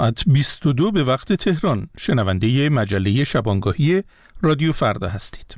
ساعت 22 به وقت تهران شنونده مجله شبانگاهی رادیو فردا هستید.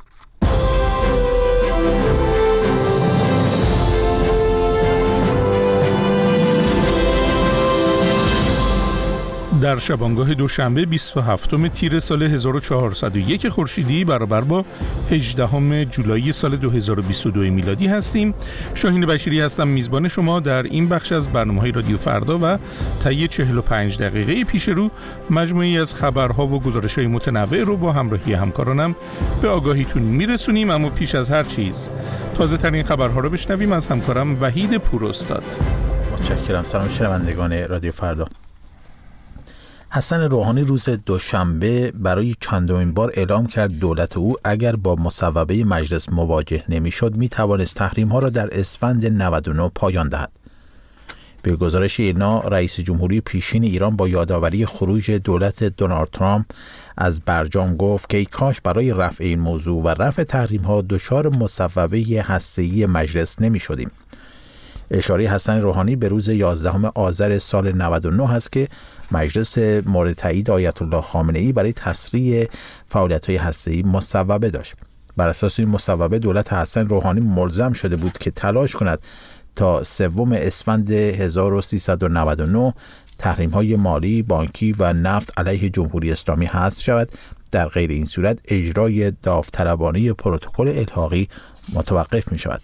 در شبانگاه دوشنبه 27 تیر سال 1401 خورشیدی برابر با 18 جولای سال 2022 میلادی هستیم. شاهین بشیری هستم، میزبان شما در این بخش از برنامه‌های رادیو فردا و طی 45 دقیقه پیش رو مجموعی از خبرها و گزارش‌های متنوع رو با همراهی همکارانم به آگاهیتون میرسونیم. اما پیش از هر چیز تازه ترین خبرها رو بشنویم از همکارم وحید پوراستاد. متشکرم. سلام شنوندگان رادیو فردا. حسن روحانی روز دوشنبه برای چندمین بار اعلام کرد دولت او اگر با مصوبه مجلس مواجه نمی‌شد می‌توانست تحریم‌ها را در اسفند 99 پایان دهد. به گزارش ایرنا، رئیس جمهوری پیشین ایران با یادآوری خروج دولت دونالد ترامپ از برجام گفت که ای کاش برای رفع این موضوع و رفع تحریم‌ها دچار مصوبه هسته‌ای مجلس نمی‌شدیم. اشاره حسن روحانی به روز 11 آذر سال 99 است که مجلس مورد تایید آیت الله خامنه‌ای برای تسریع فعالیت‌های هسته‌ای مصوبه داشت. بر اساس این مصوبه دولت حسن روحانی ملزم شده بود که تلاش کند تا 3 اسفند 1399 تحریم‌های مالی، بانکی و نفت علیه جمهوری اسلامی حذف شود. در غیر این صورت اجرای داوطلبانه پروتکل الحاقی متوقف می‌شود.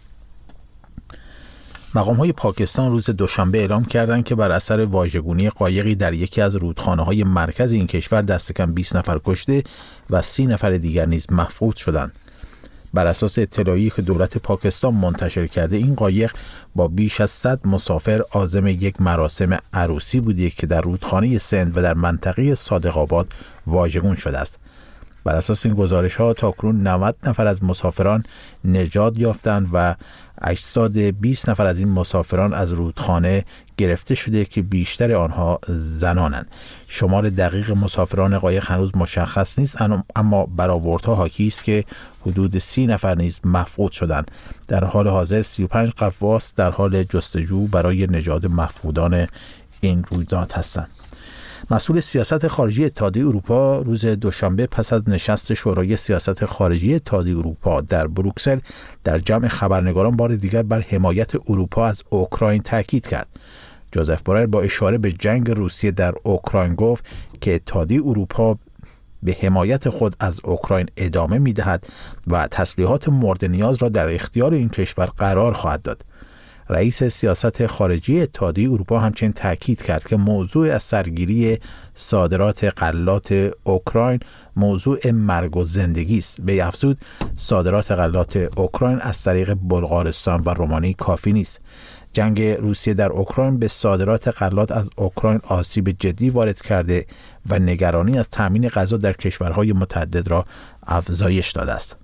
مقام‌های پاکستان روز دوشنبه اعلام کردند که بر اثر واژگونی قایقی در یکی از رودخانه‌های مرکز این کشور دست کم 20 نفر کشته و 30 نفر دیگر نیز مفقود شدند. بر اساس اطلاعی که دولت پاکستان منتشر کرده، این قایق با بیش از 100 مسافر عازم یک مراسم عروسی بوده که در رودخانه سند و در منطقه صادق آباد واژگون شده است. بر اساس این گزارش‌ها تاکنون 90 نفر از مسافران نجات یافتند و اجساد 20 نفر از این مسافران از رودخانه گرفته شده که بیشتر آنها زنانند. شمار دقیق مسافران قایق هنوز مشخص نیست، اما برآوردها حاکی است که حدود 30 نفر نیز مفقود شدند. در حال حاضر 35 غواص در حال جستجو برای نجات مفقودان این رویداد هستند. مسئول سیاست خارجی اتحادیه اروپا روز دوشنبه پس از نشست شورای سیاست خارجی اتحادیه اروپا در بروکسل در جمع خبرنگاران بار دیگر بر حمایت اروپا از اوکراین تاکید کرد. جوزف بورل با اشاره به جنگ روسیه در اوکراین گفت که اتحادیه اروپا به حمایت خود از اوکراین ادامه می‌دهد و تسلیحات مورد نیاز را در اختیار این کشور قرار خواهد داد. رئیس سیاست خارجی اتحادیه اروپا همچنین تاکید کرد که موضوع از سرگیری صادرات غلات اوکراین موضوع مرگ و زندگی است. به افزود صادرات غلات اوکراین از طریق بلغارستان و رومانی کافی نیست. جنگ روسیه در اوکراین به صادرات غلات از اوکراین آسیب جدی وارد کرده و نگرانی از تامین غذا در کشورهای متعدد را افزایش داده است.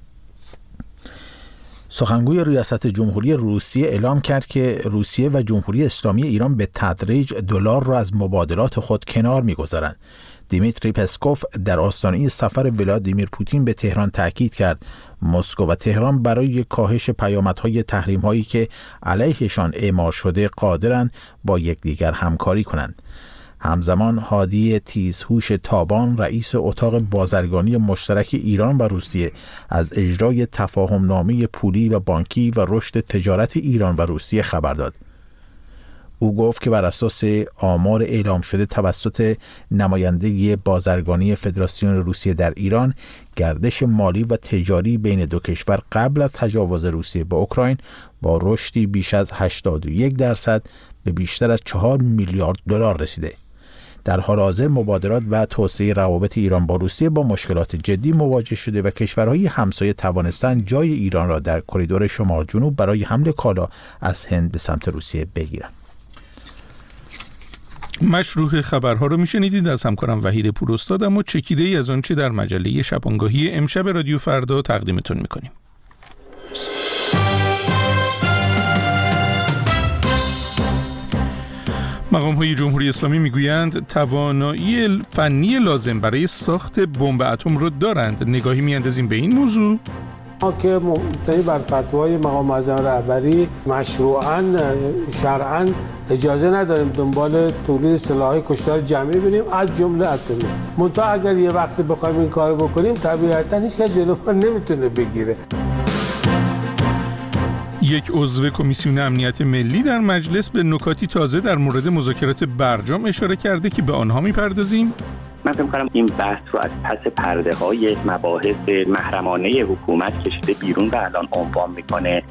سخنگوی ریاست جمهوری روسیه اعلام کرد که روسیه و جمهوری اسلامی ایران به تدریج دلار را از مبادلات خود کنار می‌گذارند. دیمیتری پسکوف در آستانه سفر ولادیمیر پوتین به تهران تاکید کرد مسکو و تهران برای کاهش پیامدهای تحریم‌هایی که علیهشان اعمال شده قادرند با یکدیگر همکاری کنند. همزمان هادی تیزهوش تابان رئیس اتاق بازرگانی مشترک ایران و روسیه از اجرای تفاهمنامه پولی و بانکی و رشد تجارت ایران و روسیه خبر داد. او گفت که بر اساس آمار اعلام شده توسط نماینده بازرگانی فدراسیون روسیه در ایران، گردش مالی و تجاری بین دو کشور قبل از تجاوز روسیه به اوکراین با رشدی بیش از 81% به بیشتر از 4 میلیارد دلار رسیده. در حال حاضر مبادلات و توسعه روابط ایران با روسیه با مشکلات جدی مواجه شده و کشورهای همسایه توانستند جای ایران را در کریدور شمال جنوب برای حمل کالا از هند به سمت روسیه بگیرند. مشروح خبرها رو میشنیدید از همکارم وحید پوراستاد، اما چکیده ای از آنچه در مجله شبانگاهی امشب رادیو فردا تقدیمتون میکنیم. مقام‌های جمهوری اسلامی میگویند توانایی فنی لازم برای ساخت بمب اتم را دارند. نگاهی میاندازیم به این موضوع. ما که مبتنی بر فتوای مقام معظم رهبری مشروعاً شرعاً اجازه نداریم دنبال تولید سلاح‌های کشتار جمعی بریم از جمله اتمی. منتها اگر یه وقتی بخوایم این کارو بکنیم طبیعتاً هیچ کس جلوی نمیتونه بگیره. یک عضو کمیسیون امنیت ملی در مجلس به نکاتی تازه در مورد مذاکرات برجام اشاره کرده که به آنها می‌پردازیم. من فکر می‌کنم این بحث رو از پس پرده‌های مباحث محرمانه حکومت کشیده بیرون و الان عنوان می‌کنه.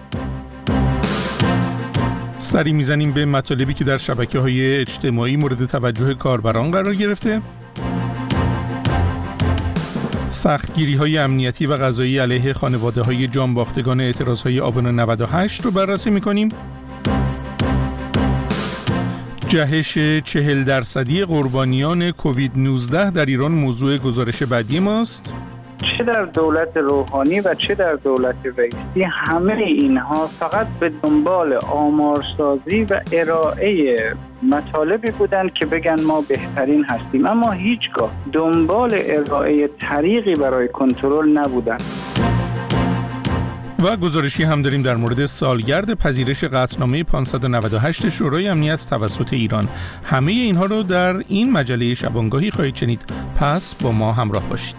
سری میزنیم به مطالبی که در شبکه‌های اجتماعی مورد توجه کاربران قرار گرفته. سختگیری‌های امنیتی و قضایی علیه خانواده‌های جانباختگان اعتراض‌های آبان 98 رو بررسی می‌کنیم. جهش 40% قربانیان کووید 19 در ایران موضوع گزارش بعدی ماست. چه در دولت روحانی و چه در دولت رئیسی همه اینها فقط به دنبال آمارسازی و ارائه مطالبی بودند که بگن ما بهترین هستیم، اما هیچگاه دنبال ارائه طریقی برای کنترل نبودند. و گزارشی هم داریم در مورد سالگرد پذیرش قطعنامه 598 شورای امنیت توسط ایران. همه اینها رو در این مجله شبانگاهی خواهید شنید، پس با ما همراه باشید.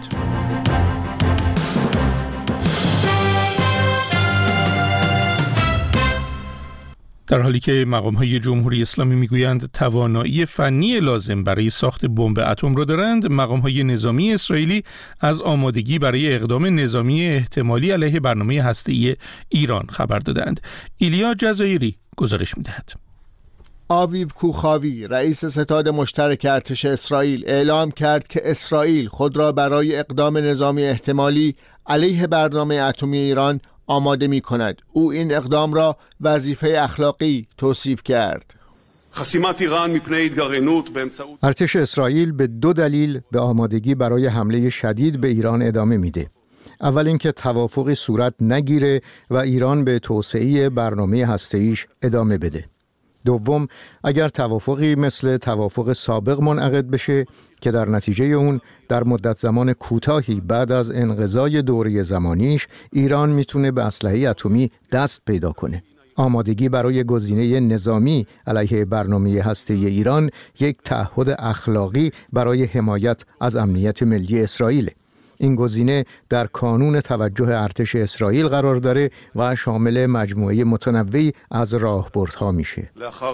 در حالی که مقام‌های جمهوری اسلامی میگویند توانایی فنی لازم برای ساخت بمب اتم را دارند، مقام‌های نظامی اسرائیلی از آمادگی برای اقدام نظامی احتمالی علیه برنامه هسته‌ای ایران خبر دادند. ایلیا جزایری گزارش می‌دهد. آویو کوخاوی رئیس ستاد مشترک ارتش اسرائیل اعلام کرد که اسرائیل خود را برای اقدام نظامی احتمالی علیه برنامه اتمی ایران آماده می کند. او این اقدام را وظیفه اخلاقی توصیف کرد. ارتش اسرائیل به 2 دلیل به آمادگی برای حمله شدید به ایران ادامه میده. اول اینکه توافقی صورت نگیره و ایران به توسعه برنامه هسته‌ایش ادامه بده. دوم، اگر توافقی مثل توافق سابق منعقد بشه که در نتیجه اون در مدت زمان کوتاهی بعد از انقضای دوره زمانیش ایران میتونه به اسلحه اتمی دست پیدا کنه. آمادگی برای گزینه نظامی علیه برنامه هسته‌ای ایران یک تعهد اخلاقی برای حمایت از امنیت ملی اسرائیل. این گزینه در کانون توجه ارتش اسرائیل قرار داره و شامل مجموعه متنوعی از راهبردها میشه.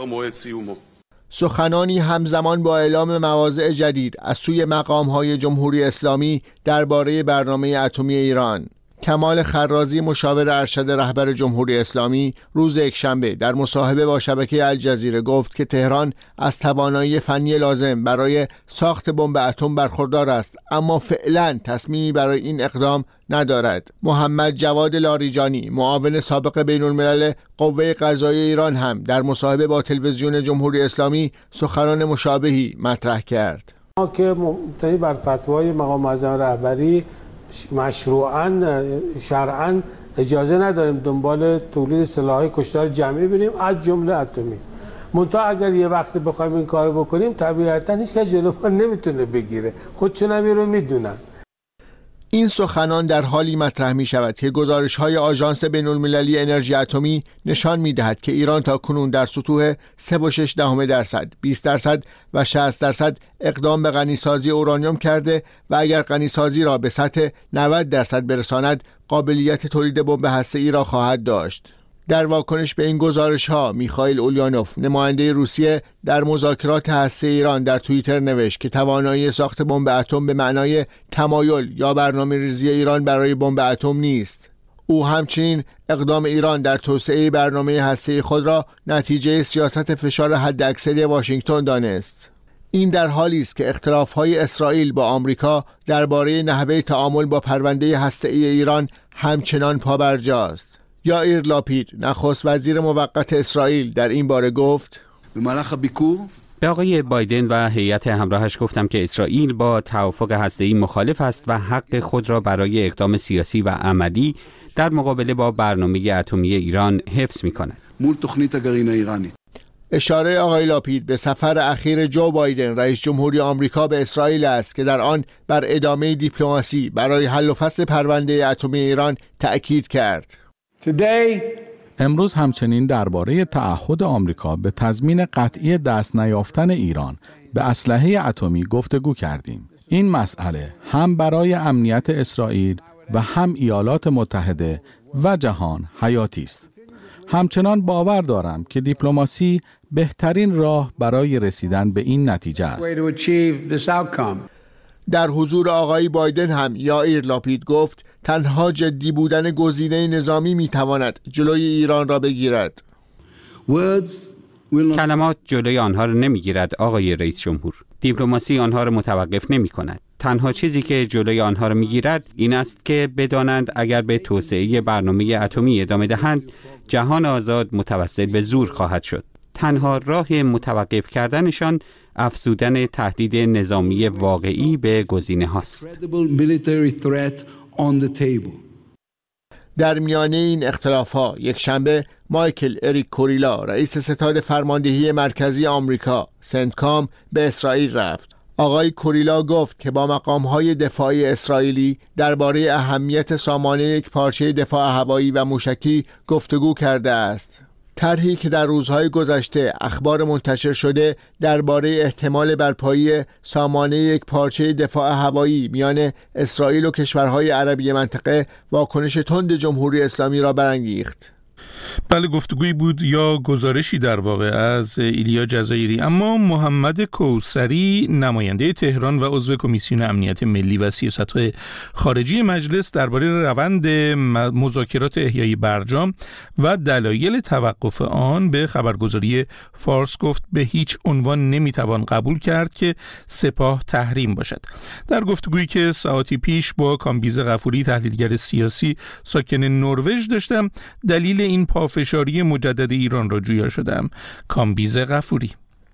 سخنانی همزمان با اعلام مواضع جدید از سوی مقام‌های جمهوری اسلامی درباره برنامه اتمی ایران. کمال خرازی مشاور ارشد رهبر جمهوری اسلامی روز یکشنبه در مصاحبه با شبکه الجزیره گفت که تهران از توانایی فنی لازم برای ساخت بمب اتم برخوردار است، اما فعلا تصمیمی برای این اقدام ندارد. محمد جواد لاریجانی معاون سابق بین الملل قوه قضاییه ایران هم در مصاحبه با تلویزیون جمهوری اسلامی سخنان مشابهی مطرح کرد. ما که مبتنی بر فتوای مقام معظم رهبری مشروعاً شرعاً اجازه نداریم دنبال تولید سلاح‌های کشتار جمعی بریم از جمله اتمی. منتها اگر یه وقتی بخوایم این کارو بکنیم طبیعتاً هیچ کس جلوی نمیتونه بگیره، خودشون هم رو میدونن. این سخنان در حالی مطرح می شود که گزارش‌های آژانس بین‌المللی انرژی اتمی نشان می‌دهد که ایران تاکنون در سطوح 3.6%، 20% و 60% اقدام به غنیسازی اورانیوم کرده و اگر غنیسازی را به سطح 90% برساند قابلیت تولید بمب هسته‌ای را خواهد داشت. در واکنش به این گزارش‌ها میخائیل اولیانوف نماینده روسیه در مذاکرات هسته‌ای ایران در توییتر نوشت که توانایی ساخت بمب اتم به معنای تمایل یا برنامه‌ریزی ایران برای بمب اتم نیست. او همچنین اقدام ایران در توسعه برنامه هسته‌ای خود را نتیجه سیاست فشار حداکثری واشنگتن دانست. این در حالی است که اختلاف‌های اسرائیل با آمریکا درباره نحوه تعامل با پرونده هسته‌ای ایران همچنان پابرجاست. یائیر لاپید نخست وزیر موقت اسرائیل در این باره گفت: به آقای بایدن و هیئت همراهش گفتم که اسرائیل با توافق هسته‌ای مخالف است و حق خود را برای اقدام سیاسی و عملی در مقابله با برنامه اتمی ایران حفظ می‌کند. اشاره آقای لاپید به سفر اخیر جو بایدن رئیس جمهوری آمریکا به اسرائیل است که در آن بر ادامه دیپلماسی برای حل و فصل پرونده اتمی ایران تأکید کرد. امروز همچنین درباره تعهد آمریکا به تضمین قطعی دست نیافتن ایران به اسلحه اتمی گفتگو کردیم. این مسئله هم برای امنیت اسرائیل و هم ایالات متحده و جهان حیاتی است. همچنان باور دارم که دیپلماسی بهترین راه برای رسیدن به این نتیجه است. در حضور آقای بایدن هم یائیر لاپید گفت تنها جدی بودن گزینه نظامی میتواند جلوی ایران را بگیرد. کلمات جلوی آنها را نمیگیرد آقای رئیس جمهور. دیپلماسی آنها را متوقف نمی کند. تنها چیزی که جلوی آنها را میگیرد این است که بدانند اگر به توسعه برنامه اتمی ادامه دهند جهان آزاد متوسل به زور خواهد شد. تنها راه متوقف کردنشان افزودن تهدید نظامی واقعی به گزینه هاست. در میانه این اختلاف‌ها یکشنبه مایکل اریک کوریلا رئیس ستاد فرماندهی مرکزی آمریکا سنتکام به اسرائیل رفت. آقای کوریلا گفت که با مقام‌های دفاعی اسرائیلی درباره اهمیت سامانه یک پارچه دفاع هوایی و موشکی گفتگو کرده است. طرحی که در روزهای گذشته اخبار منتشر شده درباره احتمال برپایی سامانه یک پارچه دفاع هوایی میان اسرائیل و کشورهای عربی منطقه واکنش تند جمهوری اسلامی را برانگیخت. بله، گفتگویی بود یا گزارشی در واقع از ایلیا جزایری. اما محمد کوثری نماینده تهران و عضو کمیسیون امنیت ملی و سیاست‌های خارجی مجلس درباره روند مذاکرات احیای برجام و دلایل توقف آن به خبرگزاری فارس گفت به هیچ عنوان نمیتوان قبول کرد که سپاه تحریم باشد. در گفتگویی که ساعتی پیش با کامبیز غفوری تحلیلگر سیاسی ساکن نروژ داشتم دلیل این پافشاری مجدد ایران را جویا شدم. کامبیز غفوری: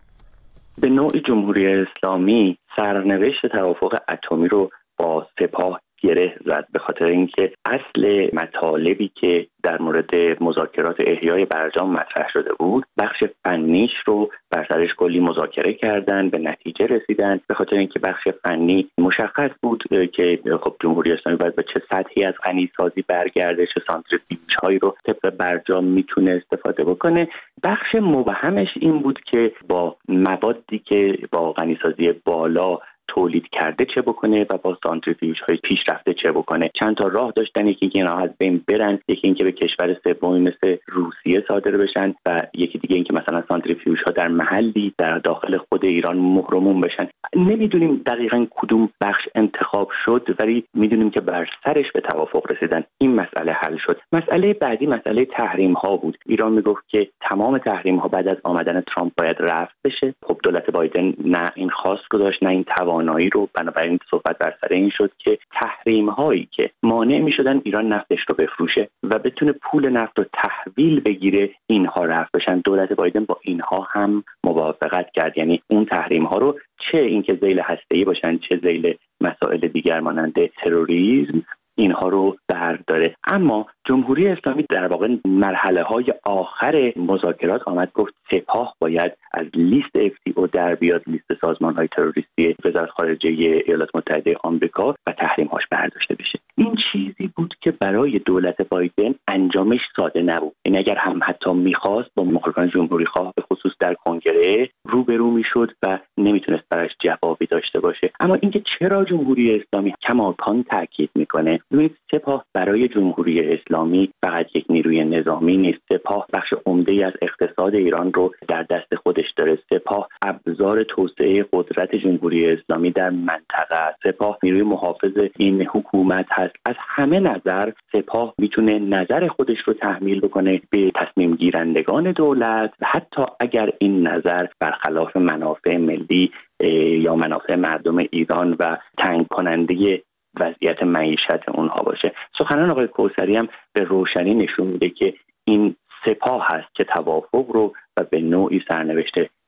به نوعی جمهوری اسلامی سرنوشت توافق اتمی رو با سپاه گره زد، به خاطر اینکه اصل مطالبی که در مورد مذاکرات احیای برجام مطرح شده بود بخش فنیش رو بر سرش کلی مذاکره کردن، به نتیجه رسیدن، به خاطر اینکه بخش فنی مشخص بود که خب جمهوری اسلامی باید به چه سطحی از غنیسازی برگرده، چه سانتریفیوژهایی رو طبق برجام میتونه استفاده بکنه. بخش مبهمش این بود که با موادی که با غنیسازی بالا تولید کرده چه بکنه و با سانتریفیوژهای پیشرفته چه بکنه. چند تا راه داشتن، یکی اینکه اینها از بین برن، یکی اینکه به کشور سومی مثل روسیه صادر بشن و یکی دیگه اینکه مثلا سانتریفیوژها در محلی در داخل خود ایران مهرموم بشن. نمیدونیم دقیقاً کدوم بخش انتخاب شد، ولی میدونیم که بر سرش به توافق رسیدن. این مسئله حل شد. مسئله بعدی مسئله تحریم ها بود. ایران میگفت که تمام تحریم ها بعد از آمدن ترامپ باید رفع بشه. خب دولت بایدن نه این خواست گذاشت نه این توانایی رو، بنابراین صحبت بر سر این شد که تحریم هایی که مانع میشدن ایران نفتش رو بفروشه و بتونه پول نفت رو تحویل بگیره اینها رفع بشن. دولت بایدن با اینها هم موافقت کرد، یعنی اون تحریم ها رو چه اینکه ذیل هسته‌ای باشن چه ذیل مسائل دیگر مانند تروریسم اینها رو برداره. اما جمهوری اسلامی در واقع مرحله‌های آخر مذاکرات آمد گفت سپاه باید از لیست FTO در بیاد، لیست سازمان‌های تروریستی وزارت خارجه ایالات متحده آمریکا و تحریم‌هاش برداشته بشه. این چیزی بود که برای دولت بایدن انجامش ساده نبود. یعنی اگر هم حتی می‌خواست با مخالفان جمهوری خواه به خصوص در کنگره روبرو می‌شد و نمیتونست براش جوابی داشته باشه. اما اینکه چرا جمهوری اسلامی کماکان تاکید میکنه، ببینید سپاه برای جمهوری اسلامی فقط یک نیروی نظامی نیست. سپاه بخش عمده‌ای از اقتصاد ایران رو در دست خودش داره. سپاه ابزار توسعه قدرت جمهوری اسلامی در منطقه، سپاه نیروی محافظ این حکومت هست. از همه نظر سپاه میتونه نظر خودش رو تحمیل بکنه به تصمیم گیرندگان دولت، حتی اگر این نظر برخلاف منافع ملی یا منافع مردم ایران و تنگ کننده وضعیت معیشت اونها باشه. سخنان آقای کوثری هم به روشنی نشون میده که این سپاه هست که توافق رو و به نوعی سرنوشت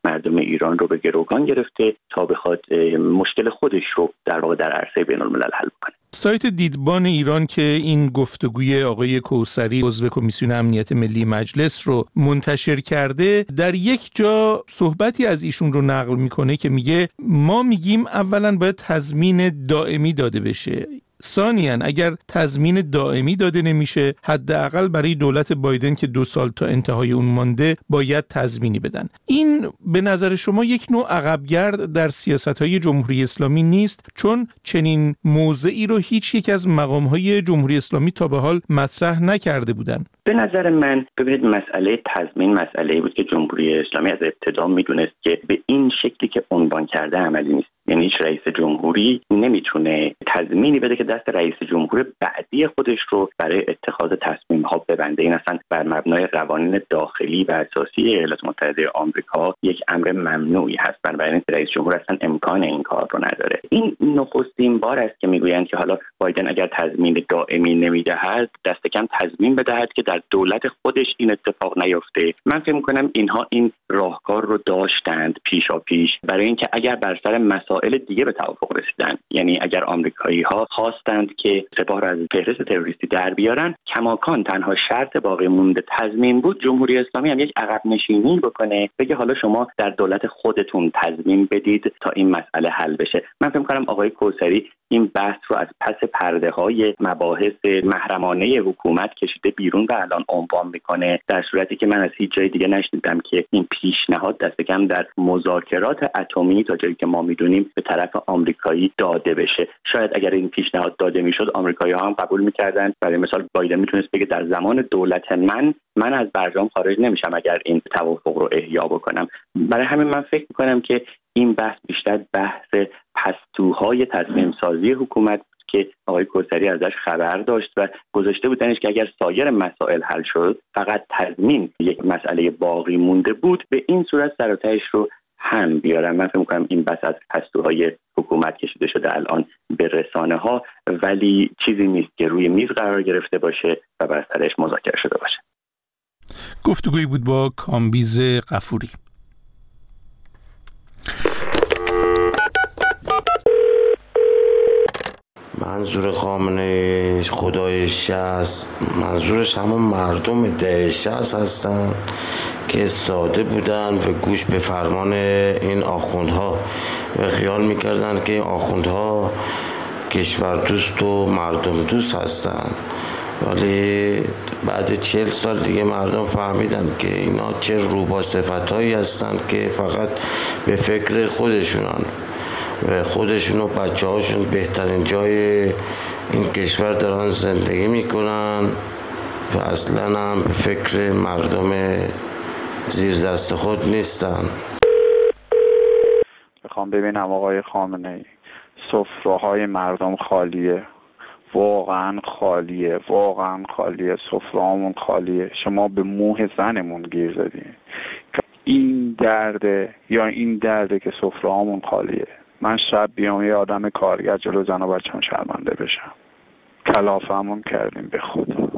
مردم ایران رو به گروگان گرفته تا بخواد مشکل خودش رو در واقع در عرصه بین‌الملل حل کنه. سایت دیدبان ایران که این گفتگوی آقای کوثری عضو کمیسیون امنیت ملی مجلس رو منتشر کرده، در یک جا صحبتی از ایشون رو نقل میکنه که میگه ما میگیم اولا باید تضمین دائمی داده بشه، ثانیاً اگر تضمین دائمی داده نمیشه حداقل برای دولت بایدن که 2 سال تا انتهای اون مانده باید تضمینی بدن. این به نظر شما یک نوع عقبگرد در سیاست‌های جمهوری اسلامی نیست؟ چون چنین موضعی رو هیچ یک از مقام‌های جمهوری اسلامی تا به حال مطرح نکرده بودن. به نظر من ببینید مسئله تضمین مسئله‌ای بود که جمهوری اسلامی از ابتدا میدونست که به این شکلی که عنوان کرده عملی نیست. یعنی هیچ رئیس جمهوری نمیتونه تضمینی بده که دست رئیس جمهور بعدی خودش رو برای اتخاذ تصمیم‌ها ببنده. این اصلا بر مبنای قوانین داخلی و اساسی ایالات متحده آمریکا یک امر ممنوعی هست. بنابراین رئیس جمهور اصلا امکان این کار رو نداره. این نخستین بار است که میگویند که حالا بایدن اگر تضمین دائمی نمیدهد دست کم تضمین بدهد که در دولت خودش این اتفاق نیفته. من فکر می‌کنم اینها این راهکار رو داشتند پیشاپیش برای اینکه اگر بر سر مسائل دیگه به توافق رسیدن، یعنی اگر آمریکایی‌ها خواستند که سپاه را از فهرست تروریستی در بیارن، کماکان تنها شرط باقی مونده تضمین بود، جمهوری اسلامی هم یک عقب نشینی بکنه، بگه حالا شما در دولت خودتون تضمین بدید تا این مسئله حل بشه. من فکر می‌کنم آقای کوثری این بحث رو از پس پرده‌های مباحث محرمانه حکومت کشیده بیرون و الان عنوان میکنه، در صورتی که من از هیچ جای دیگه نشنیدم که این پیشنهاد دست کم در مذاکرات اتمی تا جایی که ما میدونیم به طرف آمریکایی داده بشه. شاید اگر این پیشنهاد داده میشد آمریکایی‌ها هم قبول میکردن. برای مثال بایدن میتونست بگه در زمان دولت من از برجام خارج نمیشم اگر این توافق رو احیا بکنم. برای همین من فکر میکنم که این بحث بیشتر بحث پستوهای تصمیم سازی حکومت که آقای کوثری ازش خبر داشت و گذاشته بودنش که اگر سایر مسائل حل شد فقط تضمین یک مسئله باقی مونده بود، به این صورت سر و تهش رو هم بیارم. من فکر می‌کنم این بحث از پستوهای حکومت کشیده شده الان به رسانه‌ها، ولی چیزی نیست که روی میز قرار گرفته باشه و بر سرش مذاکره شده باشه. گفتگویی بود با کامبیز غفوری. منظور خامنه خدای 60 منظورش همون مردم دهه 60 هستن که ساده بودن و گوش به فرمان این آخوندها و خیال میکردن که این آخوندها کشور دوست و مردم دوست هستن، ولی بعد 40 سال دیگه مردم فهمیدن که اینا چه روبا صفتایی هستن که فقط به فکر خودشونن و خودشون و بچه هاشون بهترین جای این کشور دارن زندگی میکنن و اصلا هم به فکر مردم زیر دست خود نیستن. میخوام ببینم آقای خامنه‌ای، سفره‌های مردم خالیه، واقعا خالیه، واقعا خالیه، سفره‌هامون خالیه. شما به موه زنمون گیر زدین. این درده یا این درده که سفره‌هامون خالیه. من شب بیام یه آدم کارگر جلو زن و بچه‌م شرمنده بشم. کلافه‌مون کردیم به خدا.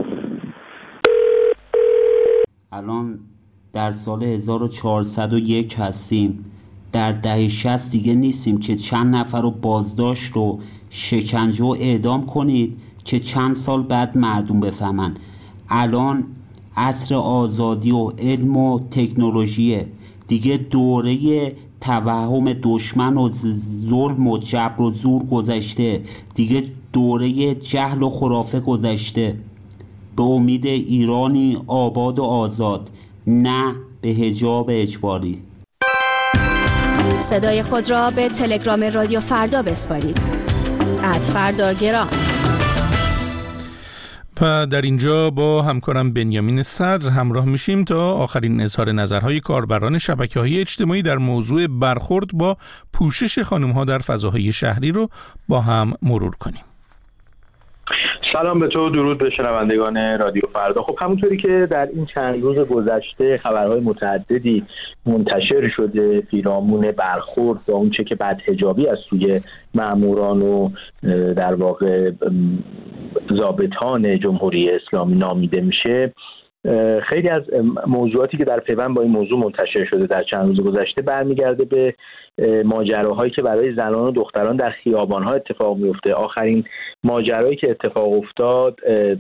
الان در سال 1401 هستیم. در دهه 60 دیگه نیستیم که چند نفر رو بازداشت و شکنجه و اعدام کنید که چند سال بعد مردم بفهمن. الان عصر آزادی و علم و تکنولوژیه. دیگه دوره توهم دشمن و ظلم و جبر و زور گذشته. دیگه دوره جهل و خرافه گذشته. به امید ایرانی آباد و آزاد، نه به حجاب اجباری. صدای خود را به تلگرام رادیو فردا بسپارید. @فرداگرام. و در اینجا با همکارم بنیامین صدر همراه میشیم تا آخرین اظهار نظرهای کاربران شبکه‌های اجتماعی در موضوع برخورد با پوشش خانم‌ها در فضاهای شهری رو با هم مرور کنیم. سلام به تو، درود به شنوندگان رادیو فردا. خب همونطوری که در این چند روز گذشته خبرهای متعددی منتشر شده پیرامون برخورد با اونچه که بدحجابی از سوی ماموران و در واقع ضابطان جمهوری اسلامی نامیده میشه، خیلی از موضوعاتی که در پیوند با این موضوع منتشر شده در چند روز گذشته برمیگرده به ماجراهایی که برای زنان و دختران در خیابان‌ها اتفاق میفته. آخرین ماجرایی که اتفاق افتاد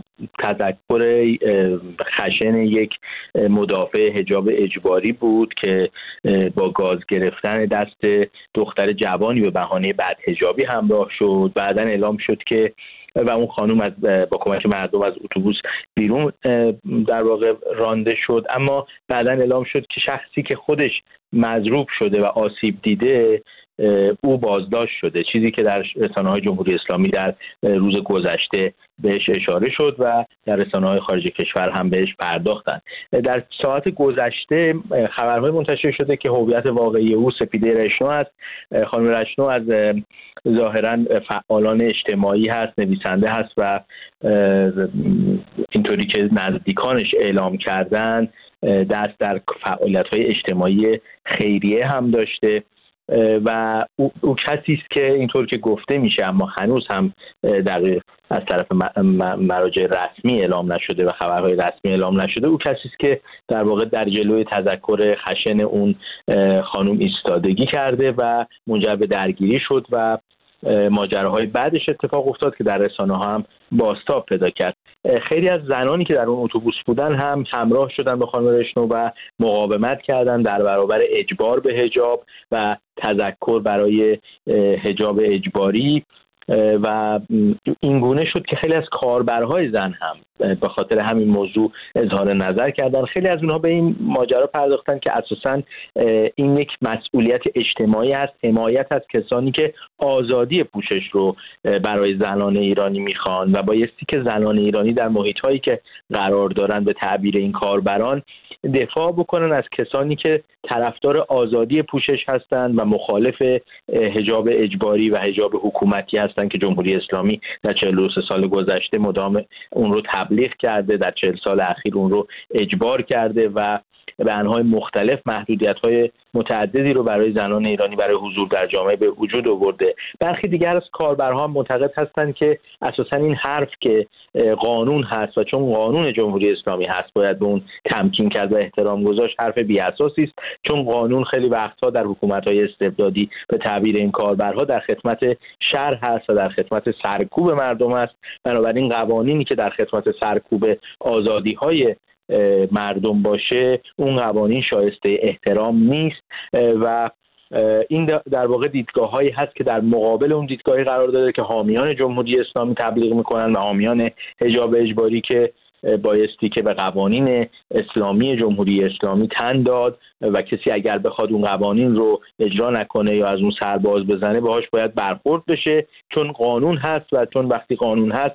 تذکر خشن یک مدافع حجاب اجباری بود که با گاز گرفتن دست دختر جوانی به بهانه بدحجابی همراه شد. بعداً اعلام شد که و اون خانم با کمک مردم از اتوبوس بیرون در واقع رانده شد، اما بعداً اعلام شد که شخصی که خودش مضروب شده و آسیب دیده او بازداشت شده، چیزی که در رسانه‌های جمهوری اسلامی در روز گذشته بهش اشاره شد و در رسانه‌های خارج کشور هم بهش پرداختند. در ساعت گذشته خبرهای منتشر شده که هویت واقعی او سپیده رشنو است. خانم رشنو از ظاهراً فعالان اجتماعی هست، نویسنده هست و اینطوری که نزدیکانش اعلام کردن دست در فعالیت‌های اجتماعی خیریه هم داشته و او کسی است که اینطور که گفته میشه اما هنوز هم دقیق از طرف مراجع رسمی اعلام نشده و خبرهای رسمی اعلام نشده، او کسی است که در واقع در جلوی تذکر خشن اون خانم ایستادگی کرده و منجر به درگیری شد و ماجراهای بعدش اتفاق افتاد که در رسانه‌ها هم بازتاب پیدا کرد. خیلی از زنانی که در اون اتوبوس بودن هم همراه شدن با خانم رشنو و مقاومت کردن در برابر اجبار به حجاب و تذکر برای حجاب اجباری و این گونه شد که خیلی از کاربرهای زن هم به خاطر همین موضوع اظهار نظر کردن. خیلی از اونها به این ماجرا پرداختن که اساساً این یک مسئولیت اجتماعی است، حمایت از کسانی که آزادی پوشش رو برای زنان ایرانی میخوان و بایستی که زنان ایرانی در محیط‌هایی که قرار دارن به تعبیر این کاربران دفاع بکنن از کسانی که طرفدار آزادی پوشش هستند و مخالف حجاب اجباری و حجاب حکومتی هستند که جمهوری اسلامی در 43 سال گذشته مدام اون رو تبلیغ کرده، در 40 سال اخیر اون رو اجبار کرده و به انواع مختلف محدودیت‌های متعددی رو برای زنان ایرانی برای حضور در جامعه به وجود آورده. برخی دیگر از کاربرها هم معتقد هستند که اساساً این حرف که قانون هست و چون قانون جمهوری اسلامی هست باید به اون تمکین کرد و احترام گذاشت، حرف بی‌اساسی است، چون قانون خیلی وقتها در حکومت‌های استبدادی به تعبیر این کاربرها در خدمت شر هست و در خدمت سرکوب مردم است. بنابراین قوانینی که در خدمت سرکوب آزادی‌های مردم باشه اون قوانین شایسته احترام نیست و این در واقع دیدگاه‌هایی هست که در مقابل اون دیدگاهی قرار داده که حامیان جمهوری اسلامی تبلیغ میکنن و حامیان حجاب اجباری که بایستی که به قوانین اسلامی جمهوری اسلامی تن داد و کسی اگر بخواد اون قوانین رو اجرا نکنه یا از اون سرباز بزنه باهاش باید برخورد بشه، چون قانون هست و چون وقتی قانون هست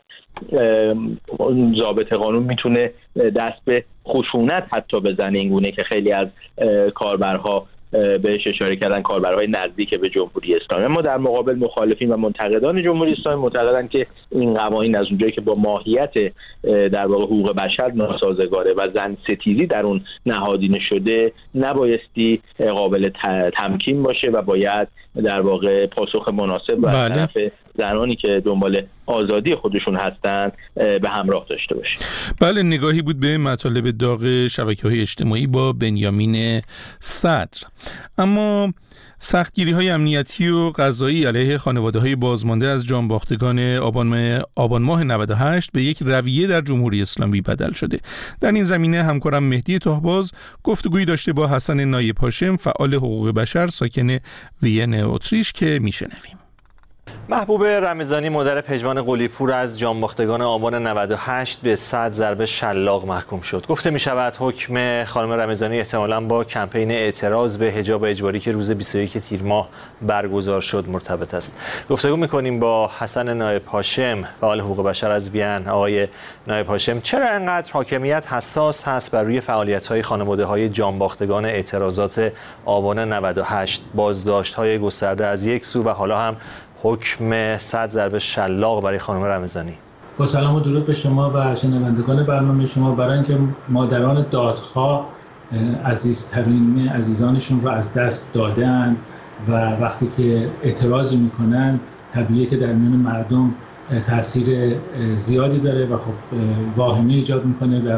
ضابط قانون میتونه دست به خشونت حتی بزنه، این گونه که خیلی از کاربرها بهش اشاره کردن، کاربرهای نزدیک به جمهوری اسلامی. اما در مقابل مخالفین و منتقدان جمهوری اسلامی معتقدند که این قوانین از اونجایی که با ماهیت در واقع حقوق بشر ناسازگاره و زن ستیزی در اون نهادینه شده نبایستی قابل تمکین باشه و باید در واقع پاسخ مناسب و از طرف زنانی که دنبال آزادی خودشون هستن به همراه داشته باشه. بله، نگاهی بود به مطالب داغ شبکه‌های اجتماعی با بنیامین صدر. اما سختگیری‌های امنیتی و قضایی علیه خانواده‌های بازمانده از جانباختگان آبان ماه 98 به یک رویه در جمهوری اسلامی بدل شده. در این زمینه همکارم مهدی طاهباز گفتگویی داشته با حسن نایب هاشم، فعال حقوق بشر ساکن وین اتریش که میشنویم. محبوب رمضانی مادر پژمان قلی‌پور از جانباختگان آبان 98 به 100 ضربه شلاق محکوم شد. گفته می شود حکم خانم رمضانی احتمالاً با کمپین اعتراض به حجاب اجباری که روز 21 تیر ماه برگزار شد مرتبط است. گفتگو می‌کنیم با حسن نایب هاشم، فعال حقوق بشر از وین. آقای نایب هاشم، چرا انقدر حاکمیت حساس هست بر روی فعالیت‌های خانواده‌های جانباختگان اعتراضات آبان 98، بازداشت‌های گسترده از یک سو و حالا هم حکم 100 ضربه شلاق برای خانم رمضانی؟ با سلام و درود به شما و شنوندگان برنامه شما. برای اینکه مادران دادخواه عزیزترین عزیزانشون رو از دست دادن و وقتی که اعتراضی میکنن طبیعیه که در میان مردم تاثیر زیادی داره و خب واهمه ایجاد میکنه در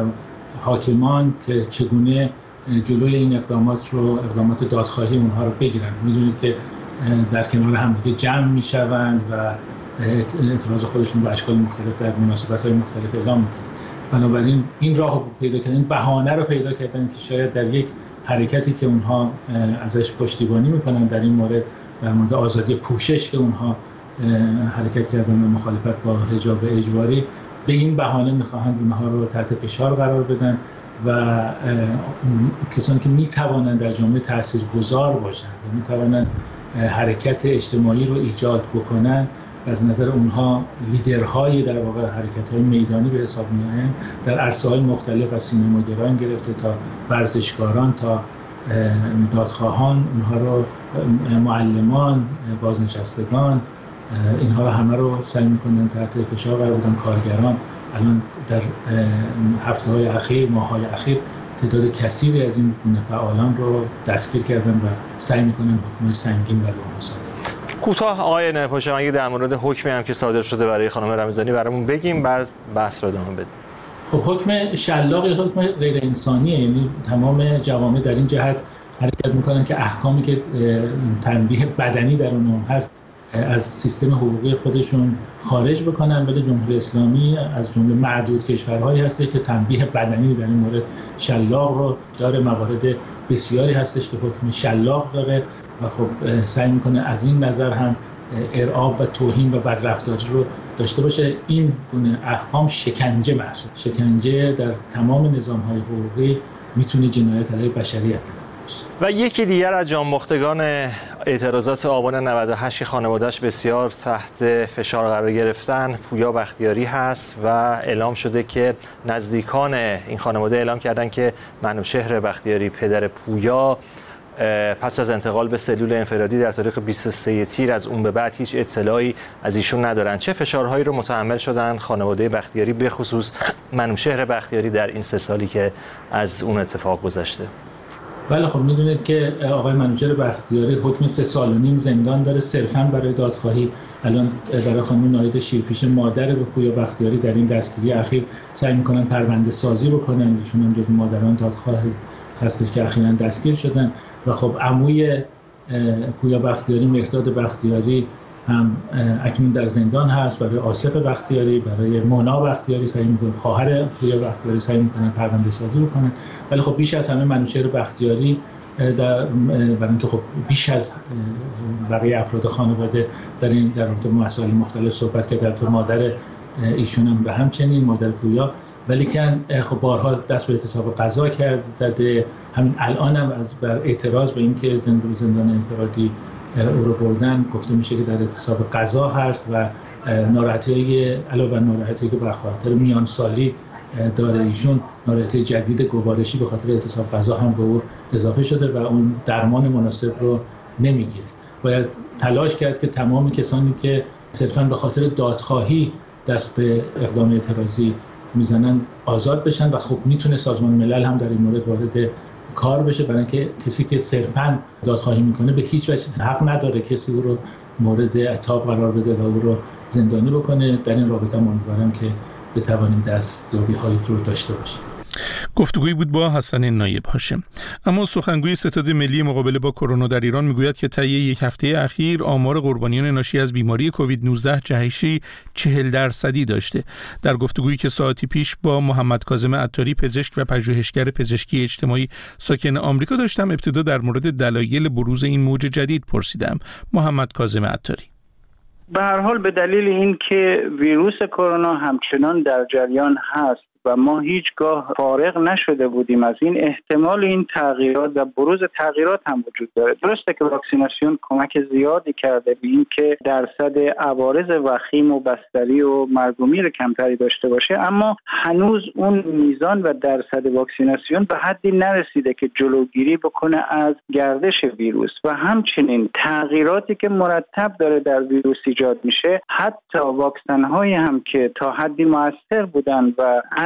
حاکمان که چگونه جلوی این اقدامات دادخواهی اونها رو بگیرن. میدونید که در کنار همدیگه جمع میشوند و اعتراض خودشون به اشکال مختلف در مناسبت‌های مختلف اعلام میکنن. بنابراین این راه رو پیدا کردن، این بهانه رو پیدا کردن که شاید در یک حرکتی که اونها ازش پشتیبانی میکنن در این مورد، در مورد آزادی پوشش که اونها حرکت کردن و مخالفت با حجاب اجباری، به این بهانه میخواهند اونها رو تحت فشار قرار بدن و کسانی که میتوانند در جامعه تاثیرگذار باشند و میتوانند حرکت اجتماعی رو ایجاد بکنن، از نظر اونها لیدرهای در واقع حرکت‌های میدانی به حساب می‌آیند. در عرصه‌های مختلف از سینماگران گرفته تا ورزشکاران تا دادخواهان، اونها رو معلمان، بازنشستگان، اینها رو همه رو سعی می‌کنن تحت فشار قرار بدن. کارگران الان در هفته‌های اخیر، ماه‌های اخیر تعداد کثیری از این گونه فعالان رو دستگیر کردن و سعی می‌کنن حکم سنگین بر اونها صادر کنن. کوتاه آقای نپوشم اگه در مورد حکمی هم که صادر شده برای خانم رمضانی برامون بگیم، بعد بحث رو ادامه بدیم. خب حکم شلاق حکم غیر انسانیه، یعنی تمام جوامع در این جهت حرکت میکنن که احکامی که تنبیه بدنی در اون هست از سیستم حقوقی خودشون خارج بکنن، ولی جمهوری اسلامی از جمله معدود کشورهایی هستش که تنبیه بدنی در این مورد شلاق رو داره. موارد بسیاری هستش که حکم شلاق داره و خب سعی میکنه از این نظر هم ارعاب و توهین و بدرفتاری رو داشته باشه. این گونه احکام شکنجه محسوب، شکنجه در تمام نظام‌های حقوقی میتونه جنایت علیه بشریت باشه. و یکی دیگر از جانباختگان اعتراضات آبان 98 خانواده‌اش بسیار تحت فشار قرار گرفتن، پویا بختیاری هست و اعلام شده که نزدیکان این خانواده اعلام کردن که منوچهر بختیاری پدر پویا پس از انتقال به سلول انفرادی در تاریخ 23 تیر از اون به بعد هیچ اطلاعی از ایشون ندارن. چه فشارهایی رو متحمل شدن خانواده بختیاری، به خصوص منوچهر بختیاری، در این 3 سالی که از اون اتفاق گذشته؟ بله خب میدونید که آقای منوچهر بختیاری حکم 3.5 سال زندان داره صرفاً برای دادخواهی. الان برای خانم ناهید شیرپیشه مادر به پویا بختیاری در این دستگیری اخیر سعی میکنن پرونده سازی بکنن. ایشون هم جزو مادران دادخواه هستش که اخیراً دستگیر شدن و خب عموی پویا بختیاری مهرداد بختیاری هم اکنون در زندان هست. برای آصف بختیاری، برای مونا بختیاری سعی میکنن، خواهر پویا بختیاری سعی میکنن پرونده سازی بکنن. ولی خب بیش از همه منوچهر بختیاری برای اینکه خب بیش از بقیه افراد خانواده در این در رابطه با مسائل مختلف صحبت کرد، در مادر ایشون هم به همچنین، مادر پویا، ولی که خب بارها دست به اعتصاب قضا کرد زده. همین الان هم بر اعتراض به اینکه زندان انفرادی او رو بردن گفته میشه که در اعتصاب قضا هست و ناراحتی علاوه بر ناراحتی که به خاطر میان سالی داره ایشون، ناراحتی جدید گوارشی به خاطر اعتصاب قضا هم به او اضافه شده و اون درمان مناسب رو نمیگیره. باید تلاش کرد که تمام کسانی که صرفاً به خاطر دادخواهی دست به اقدام اعتراضی میزنن آزاد بشن و خب میتونه سازمان ملل هم در این مورد وارد کار بشه، برای اینکه کسی که صرفاً دادخواهی میکنه به هیچ وجه حق نداره کسی او رو مورد عتاب قرار بده و او رو زندانی بکنه. در این رابطه امیدوارم که بتوانیم دستیابی‌هایی رو داشته باشیم. گفتگویی بود با حسن نایب هاشم. اما سخنگوی ستاد ملی مقابله با کرونا در ایران میگوید که طی یک هفته اخیر آمار قربانیان ناشی از بیماری کووید 19 جهشی 40% داشته. در گفتگویی که ساعتی پیش با محمد کاظم عطاری، پزشک و پژوهشگر پزشکی اجتماعی ساکن آمریکا داشتم، ابتدا در مورد دلایل بروز این موج جدید پرسیدم. محمد کاظم عطاری: به هر حال به دلیل اینکه ویروس کرونا همچنان در جریان هست و ما هیچگاه فارغ نشده بودیم از این، احتمال این تغییرات و بروز تغییرات هم وجود داره. درسته که واکسیناسیون کمک زیادی کرده به این که درصد عوارض وخیم و بستری و مرگ و میر کمتری داشته باشه، اما هنوز اون میزان و درصد واکسیناسیون به حدی نرسیده که جلوگیری بکنه از گردش ویروس و همچنین تغییراتی که مرتب داره در ویروس ایجاد میشه. حتی واکسن هایی هم که تا حدی موثر بودن و از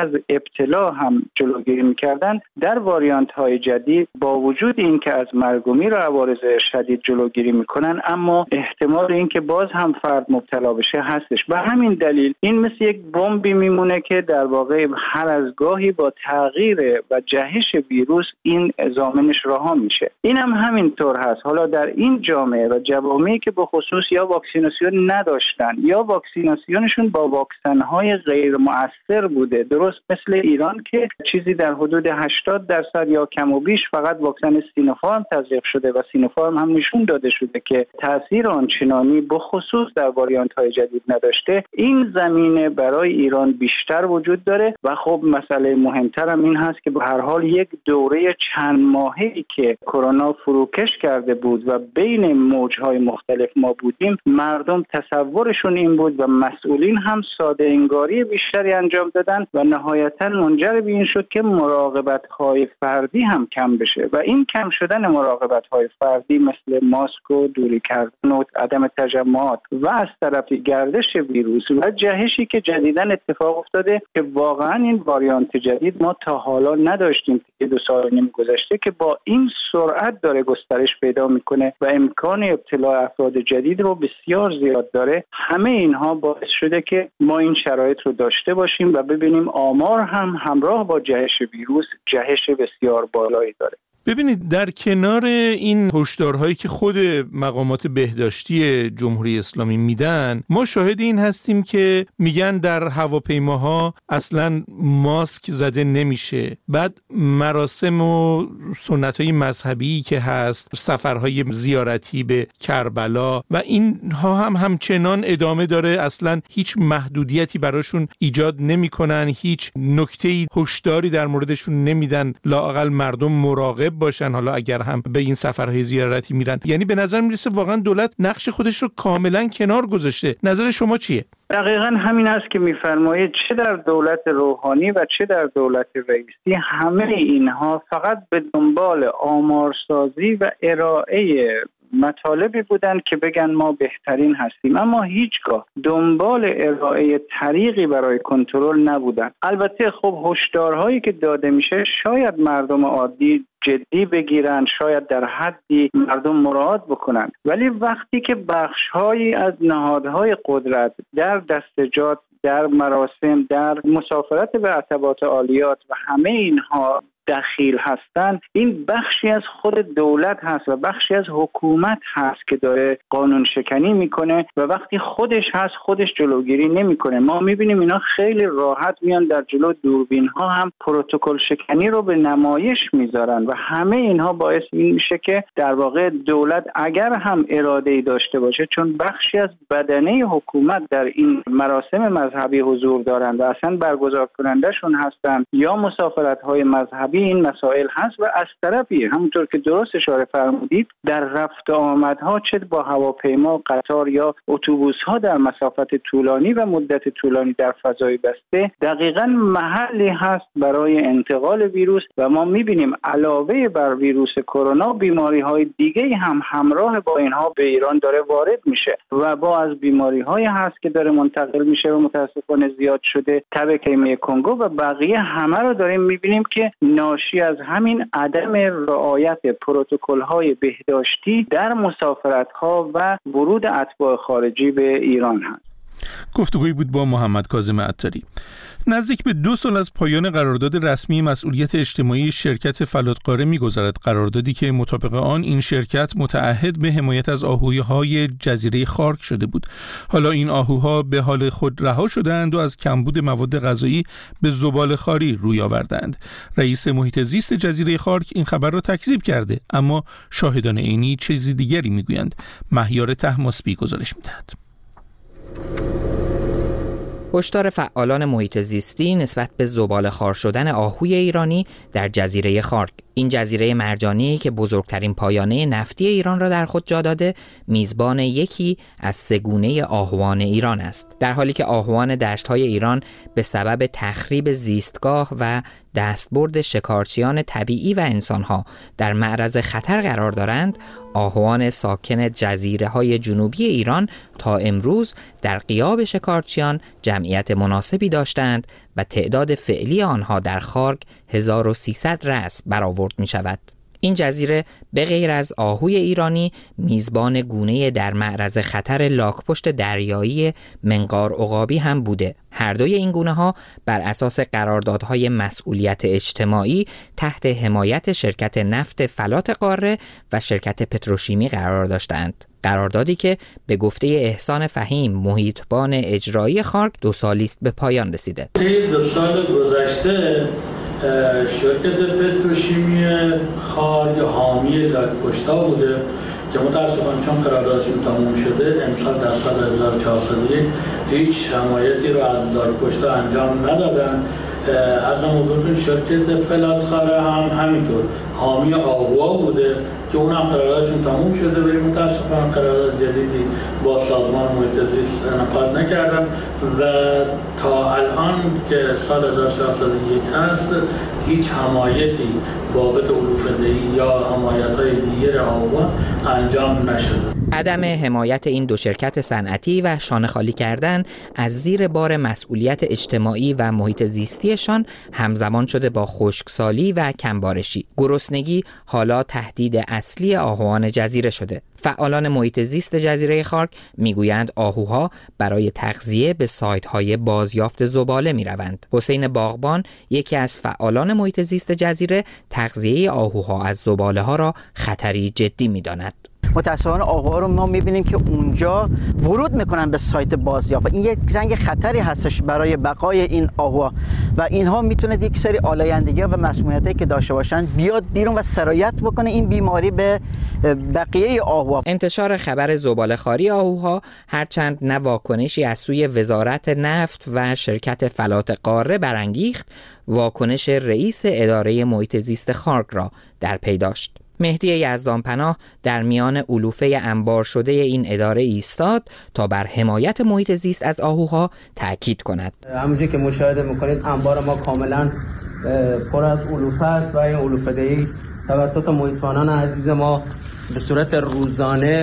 از ابتلا هم جلوگیری میکردن، در واریانت های جدید با وجود اینکه از مرگ و میر و عوارض شدید جلوگیری میکنن، اما احتمال اینکه باز هم فرد مبتلا بشه هستش. به همین دلیل این مثل یک بمبی میمونه که در واقع هر از گاهی با تغییر و جهش ویروس این ضامنش رها میشه. این هم همینطور هست. حالا در این جامعه و جوامعی که به خصوص یا واکسیناسیون نداشتن یا واکسیناسیونشون با واکسن‌های غیر مؤثر بوده، درست مثل ایران که چیزی در حدود 80% یا کم و بیش فقط واکسن سینوفارم تزریق شده و سینوفارم هم نشون داده شده که تاثیر آنچنانی به خصوص در واریانت‌های جدید نداشته. این زمینه برای ایران بیشتر وجود داره و خب مسئله مهمتر هم این هست که به هر حال یک دوره چند ماهه‌ای که کرونا فروکش کرده بود و بین موج‌های مختلف ما بودیم، مردم تصورشون این بود و مسئولین هم ساده انگاری بیشتری انجام دادن و نهایتاً منجر به این شد که مراقبت‌های فردی هم کم بشه و این کم شدن مراقبت‌های فردی مثل ماسک و دوری کردن و عدم تجمعات و از طرف گردش ویروس و جهشی که جدیداً اتفاق افتاده که واقعاً این واریانت جدید ما تا حالا نداشتیم که 2 سال و نیم گذشته که با این سرعت داره گسترش پیدا میکنه و امکان ابتلا افراد جدید رو بسیار زیاد داره. همه اینها باعث شده که ما این شرایط رو داشته باشیم و ببینیم آمار هم همراه با جهش ویروس جهش بسیار بالایی داره. ببینید، در کنار این هشدارهایی که خود مقامات بهداشتی جمهوری اسلامی میدن، ما شاهد این هستیم که میگن در هواپیماها اصلا ماسک زده نمیشه. بعد مراسم و سنت‌های مذهبی که هست، سفرهای زیارتی به کربلا و اینها هم همچنان ادامه داره، اصلا هیچ محدودیتی براشون ایجاد نمیکنن، هیچ نکته‌ای هشداری در موردشون نمیدن، لااقل مردم مراقب باشن حالا اگر هم به این سفرهای زیارتی میرن. یعنی به نظر میرسه واقعا دولت نقش خودش رو کاملا کنار گذاشته. نظر شما چیه؟ دقیقاً همین است که میفرمایید، چه در دولت روحانی و چه در دولت رئیسی، همه اینها فقط به دنبال آمارسازی و ارائه مطالبی بودن که بگن ما بهترین هستیم، اما هیچگاه دنبال ارائه طریقی برای کنترل نبودن. البته خب هشدارهایی که داده میشه شاید مردم عادی جدی بگیرن، شاید در حدی مردم مراعات بکنن، ولی وقتی که بخش‌هایی از نهادهای قدرت در دستجات، در مراسم، در مسافرت به عتبات عالیات و همه اینها دخیل هستند، این بخشی از خود دولت هست و بخشی از حکومت هست که داره قانون شکنی میکنه و وقتی خودش هست خودش جلوگیری نمیکنه. ما میبینیم اینا خیلی راحت میان در جلو دوربین ها هم پروتکل شکنی رو به نمایش میذارن و همه اینها باعث این میشه که در واقع دولت اگر هم اراده‌ای داشته باشه، چون بخشی از بدنه حکومت در این مراسم مذهبی حضور دارن و اصلا برگزار کنندشون هستن یا مسافرت های مذهبی، این مسائل هست و از طرفی همونطور که درست اشاره فرمودید در رفت آمدها، چه با هواپیما، قطار یا اتوبوس‌ها در مسافت طولانی و مدت طولانی در فضای بسته، دقیقاً محلی هست برای انتقال ویروس و ما می‌بینیم علاوه بر ویروس کرونا بیماری‌های دیگه هم همراه با اینها به ایران داره وارد میشه و با از بیماری‌های هست که داره منتقل میشه و متاسفانه زیاد شده، تب کیمه کنگو و بقیه همه رو داریم می‌بینیم که ناشی از همین عدم رعایت پروتکل‌های بهداشتی در مسافرت‌ها و ورود اتباع خارجی به ایران هست. گفتگویی بود با محمد کاظم عطاری. نزدیک به 2 سال از پایان قرارداد رسمی مسئولیت اجتماعی شرکت فلاتقاره می‌گذرد، قراردادی که مطابق آن این شرکت متعهد به حمایت از آهوهای جزیره خارک شده بود. حالا این آهوها به حال خود رها شدند و از کمبود مواد غذایی به زباله‌خواری روی آوردند. رئیس محیط زیست جزیره خارک این خبر را تکذیب کرده، اما شاهدان عینی چیزی دیگری می‌گویند. مهیار طهماسبی گزارش می‌دهد. هشدار فعالان محیط زیستی نسبت به زباله‌خوار شدن آهوی ایرانی در جزیره خارک. این جزیره مرجانی که بزرگترین پایانه نفتی ایران را در خود جا داده، میزبان یکی از 3 گونه آهوان ایران است، در حالی که آهوان دشت‌های ایران به سبب تخریب زیستگاه و دستبرد شکارچیان طبیعی و انسانها در معرض خطر قرار دارند. آهوان ساکن جزیره‌های جنوبی ایران تا امروز در غیاب شکارچیان جمعیت مناسبی داشتند و تعداد فعلی آنها در خارگ 1300 رأس برآورد می شود. این جزیره به غیر از آهوی ایرانی میزبان گونه در معرض خطر لاک‌پشت دریایی منقار عقابی هم بوده. هر دوی این گونه ها بر اساس قراردادهای مسئولیت اجتماعی تحت حمایت شرکت نفت فلات قاره و شرکت پتروشیمی قرار داشتند. قراردادی که به گفته احسان فهیم محیطبان اجرایی خارگ 2 سالی است به پایان رسیده. 2 سال گذشته شرکت پتروشیمی خارج حامی لاک‌پشت‌ها بوده که متاسفانه چون قراردادشون تموم شده امسال در سال 1401 هیچ حمایتی رو از لاک‌پشت‌ها انجام ندادن. از حضورتون شرکت فلات قاره هم همینطور حامی آهوها بوده که اون هم قراردادشون تموم شده ولی متاسفانه قرارداد جدیدی با سازمان محیط زیست انعقاد نکردن و تا الان که سال 1401 هست هیچ حمایتی بابت علوفه‌دهی یا حمایت‌های دیگر آهوها انجام نشده. عدم حمایت این 2 شرکت صنعتی و شانه خالی کردن از زیر بار مسئولیت اجتماعی و محیط زیستیشان همزمان شده با خشکسالی و کمبارشی. گرسنگی حالا تهدید اصلی آهوان جزیره شده. فعالان محیط زیست جزیره خارگ میگویند آهوها برای تغذیه به سایت‌های بازیافت زباله میروند. حسین باغبان یکی از فعالان محیط زیست جزیره تغذیه آهوها از زباله ها را خطری جدی می‌داند. متاسفانه آقا رو ما میبینیم که اونجا ورود میکنن به سایت بازیافت و این یک زنگ خطری هستش برای بقای این آهوها و اینها میتونه یک سری آلایندگی و مسمومیتی که داشته باشن بیاد بیرون و سرایت بکنه این بیماری به بقیه آهوها. انتشار خبر زباله‌خواری آهوها هرچند نه واکنشی از سوی وزارت نفت و شرکت فلات قاره برانگیخت، واکنش رئیس اداره محیط زیست خارگ را در پی داشت. مهدی یزدانپناه در میان علوفه انبار شده این اداره ایستاد تا بر حمایت محیط زیست از آهوها تأکید کند. همونجوری که مشاهده میکنید انبار ما کاملا پر از علوفه است و این علوفه‌دهی توسط محیطبانان عزیز ما به صورت روزانه